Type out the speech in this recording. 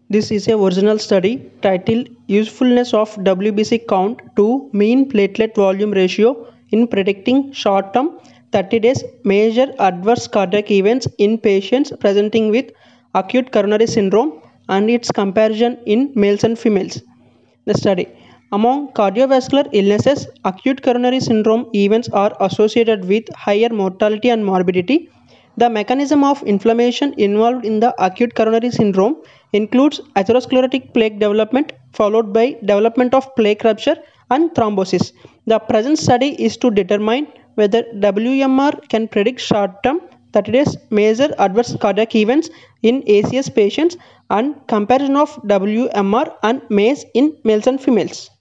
This is a original study titled Usefulness of WBC Count to Mean Platelet Volume Ratio in Predicting Short-Term 30 Days Major Adverse Cardiac Events in Patients Presenting with Acute Coronary Syndrome and its comparison in males and females. The study. Among cardiovascular illnesses, acute coronary syndrome events are associated with higher mortality and morbidity. The mechanism of inflammation involved in the acute coronary syndrome includes atherosclerotic plaque development followed by development of plaque rupture and thrombosis. The present study is to determine whether WMR can predict short-term 30 days major adverse cardiac events in ACS patients and comparison of WMR and MACE in males and females.